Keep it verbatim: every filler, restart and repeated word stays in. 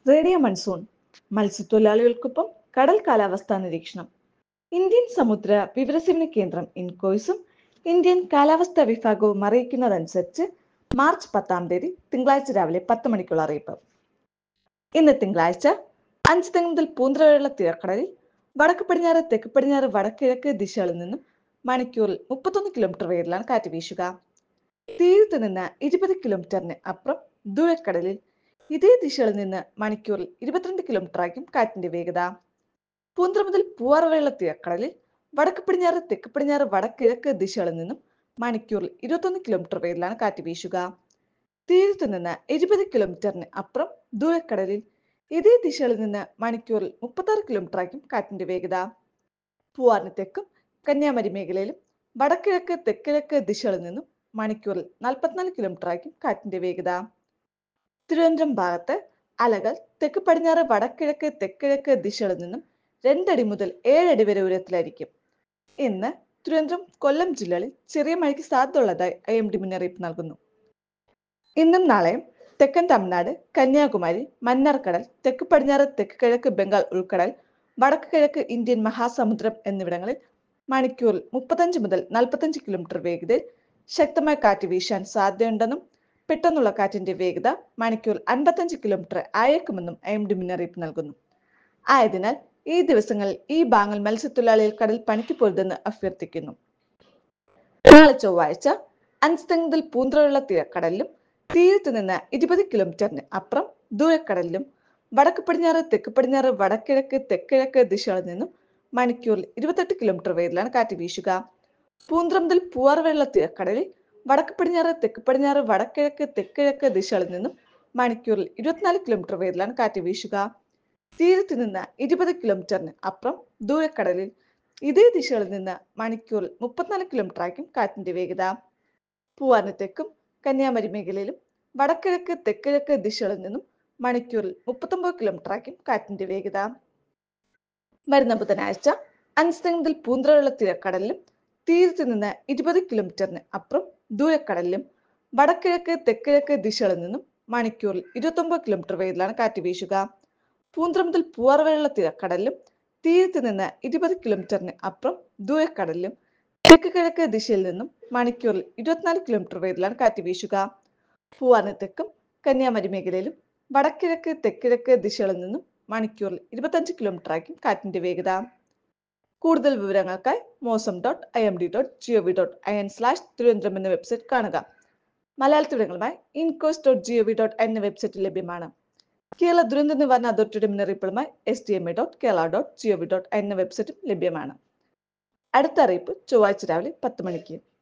Radio monsoon മത്സ്യത്തൊഴിലാളികൾക്കൊപ്പം കടൽ കാലാവസ്ഥാ നിരീക്ഷണം. ഇന്ത്യൻ സമുദ്ര വിവരസേവന കേന്ദ്രം ഇൻകോയ്സും ഇന്ത്യൻ കാലാവസ്ഥാ വിഭാഗവും അറിയിക്കുന്നതനുസരിച്ച് മാർച്ച് പത്താം തീയതി തിങ്കളാഴ്ച രാവിലെ പത്ത് മണിക്കുള്ള അറിയിപ്പ്. ഇന്ന് തിങ്കളാഴ്ച അഞ്ച് തെങ്ങ് മുതൽ പൂന്തറ വരെയുള്ള തീരക്കടലിൽ വടക്ക് പടിഞ്ഞാറ് തെക്ക് പടിഞ്ഞാറ് വടക്കിഴക്ക് ദിശകളിൽ നിന്നും മണിക്കൂറിൽ മുപ്പത്തൊന്ന് കിലോമീറ്റർ വേഗത്തിലാണ് കാറ്റ് വീശുക. തീരത്ത് നിന്ന് ഇരുപത് കിലോമീറ്ററിന് അപ്പുറം ദൂരക്കടലിൽ ഇതേ ദിശകളിൽ നിന്ന് മണിക്കൂറിൽ ഇരുപത്തിരണ്ട് കിലോമീറ്റർ ആയിരിക്കും കാറ്റിന്റെ വേഗത. പൂന്തറ മുതൽ പൂവാർ വരെയുള്ള തീരക്കടലിൽ വടക്ക് പടിഞ്ഞാറ് തെക്ക് പടിഞ്ഞാറ് വടക്കിഴക്ക് ദിശകളിൽ നിന്നും മണിക്കൂറിൽ ഇരുപത്തൊന്ന് കിലോമീറ്റർ വേഗത്തിലാണ് കാറ്റ് വീശുക. തീരത്ത് നിന്ന് ഇരുപത് കിലോമീറ്ററിന് അപ്പുറം ദൂരക്കടലിൽ ഇതേ ദിശകളിൽ നിന്ന് മണിക്കൂറിൽ മുപ്പത്തി ആറ് കിലോമീറ്റർ ആയിരിക്കും കാറ്റിന്റെ വേഗത. പൂവാറിന് തെക്കും കന്യാകുമാരി മേഖലയിലും വടക്കിഴക്ക് തെക്കിഴക്ക് ദിശകളിൽ നിന്നും മണിക്കൂറിൽ നാൽപ്പത്തിനാല് കിലോമീറ്റർ ആയിരിക്കും കാറ്റിന്റെ വേഗത. തിരുവനന്തപുരം ഭാഗത്ത് അലകൾ തെക്ക് പടിഞ്ഞാറ് വടക്കിഴക്ക് തെക്കിഴക്ക് ദിശകളിൽ നിന്നും രണ്ടടി മുതൽ ഏഴടി വരെ ഉയരത്തിലായിരിക്കും. ഇന്ന് തിരുവനന്തപുരം കൊല്ലം ജില്ലകളിൽ ചെറിയ മഴയ്ക്ക് സാധ്യതയുള്ളതായി ഐ എം ഡി മുന്നറിയിപ്പ് നൽകുന്നു. ഇന്നും നാളെയും തെക്കൻ തമിഴ്നാട്, കന്യാകുമാരി, മന്നാർക്കടൽ, തെക്ക് പടിഞ്ഞാറ് തെക്ക് കിഴക്ക് ബംഗാൾ ഉൾക്കടൽ, വടക്ക് കിഴക്ക് ഇന്ത്യൻ മഹാസമുദ്രം എന്നിവിടങ്ങളിൽ മണിക്കൂറിൽ മുപ്പത്തഞ്ച് മുതൽ നാൽപ്പത്തഞ്ച് കിലോമീറ്റർ വേഗതയിൽ ശക്തമായ കാറ്റ് വീശാൻ സാധ്യതയുണ്ടെന്നും പെട്ടെന്നുള്ള കാറ്റിന്റെ വേഗത മണിക്കൂർ അൻപത്തഞ്ച് കിലോമീറ്റർ ആയേക്കുമെന്നും ഐ എം ഡി മുന്നറിയിപ്പ് നൽകുന്നു. ആയതിനാൽ ഈ ദിവസങ്ങളിൽ ഈ ഭാഗങ്ങൾ മത്സ്യത്തൊഴിലാളികൾ കടൽ പണിക്ക് പോരുതെന്ന് അഭ്യർത്ഥിക്കുന്നു. നാളെ ചൊവ്വാഴ്ച അഞ്ച് തെങ്ങ് മുതൽ പൂന്തറയുള്ള തീരക്കടലിലും തീരത്ത് നിന്ന് ഇരുപത് കിലോമീറ്ററിന് അപ്പുറം ദൂരക്കടലിലും വടക്ക് പടിഞ്ഞാറ് തെക്ക് പടിഞ്ഞാറ് വടക്കിഴക്ക് തെക്കിഴക്ക് ദിശകളിൽ നിന്നും മണിക്കൂറിൽ ഇരുപത്തെട്ട് കിലോമീറ്റർ വേഗത്തിലാണ് കാറ്റ് വീശുക. പൂന്തറ മുതൽ പൂവാർ വരെയുള്ള തീരക്കടലിൽ വടക്ക് പടിഞ്ഞാറ് തെക്ക് പടിഞ്ഞാറ് വടക്കിഴക്ക് തെക്കിഴക്ക് ദിശകളിൽ നിന്നും മണിക്കൂറിൽ ഇരുപത്തിനാല് കിലോമീറ്റർ വേഗത്തിലാണ് കാറ്റ് വീശുക. തീരത്ത് നിന്ന് ഇരുപത് കിലോമീറ്ററിന് അപ്പുറം ദൂരക്കടലിൽ ഇതേ ദിശകളിൽ നിന്ന് മണിക്കൂറിൽ മുപ്പത്തിനാല് കിലോമീറ്റർ ആയിരിക്കും കാറ്റിന്റെ വേഗത. പൂവാറിന് തെക്കും കന്യാകുമാരി മേഖലയിലും വടക്കിഴക്ക് തെക്കിഴക്ക് ദിശകളിൽ നിന്നും മണിക്കൂറിൽ മുപ്പത്തൊമ്പത് കിലോമീറ്റർ ആയിരിക്കും കാറ്റിന്റെ വേഗത. വരുന്ന ബുധനാഴ്ച അഞ്ച് തെങ്ങ് മുതൽ പൂന്തറ വരെയുള്ള തീരക്കടലിലും തീരത്ത് നിന്ന് ഇരുപത് കിലോമീറ്ററിന് അപ്പുറം ദൂരക്കടലിലും വടക്കിഴക്ക് തെക്കിഴക്ക് ദിശകളിൽ നിന്നും മണിക്കൂറിൽ ഇരുപത്തൊമ്പത് കിലോമീറ്റർ വേഗത്തിലാണ് കാറ്റ് വീശുക. പൂന്തറ മുതൽ പൂവാർ വരെയുള്ള തീരക്കടലിലും തീരത്ത് നിന്ന് ഇരുപത് കിലോമീറ്ററിന് അപ്പുറം ദൂരക്കടലിലും തെക്ക് കിഴക്ക് ദിശയിൽ നിന്നും മണിക്കൂറിൽ ഇരുപത്തിനാല് കിലോമീറ്റർ വേഗത്തിലാണ് കാറ്റ് വീശുക. പൂവാറിന് തെക്കും കന്യാകുമാരി മേഖലയിലും വടക്കിഴക്ക് തെക്കിഴക്ക് ദിശകളിൽ നിന്നും മണിക്കൂറിൽ ഇരുപത്തഞ്ച് കിലോമീറ്റർ ആയിരിക്കും കാറ്റിന്റെ വേഗത. കൂടുതൽ വിവരങ്ങൾക്കായി Mausam dot I M D dot G O V dot I N slash Thiruvananthapuram എന്ന വെബ്സൈറ്റ് കാണുക. മലയാളത്തിൽ വിവരങ്ങളുമായി INCOIS dot G O V dot എന്ന വെബ്സൈറ്റിൽ ലഭ്യമാണ്. കേരള ദുരന്ത നിവാരണ അതോറിറ്റിയുടെ മുന്നറിയിപ്പുകളുമായി S D M A dot Kerala dot G O V dot എന്ന വെബ്സൈറ്റും ലഭ്യമാണ്. അടുത്ത അറിയിപ്പ് ചൊവ്വാഴ്ച രാവിലെ പത്ത് മണിക്ക്.